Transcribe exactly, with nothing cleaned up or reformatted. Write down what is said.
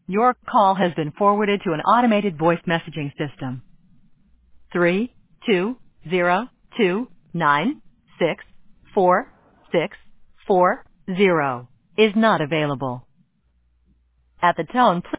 Your call has been forwarded to an automated voice messaging system. Three two zero two nine six four six four zero is not available. At the tone, please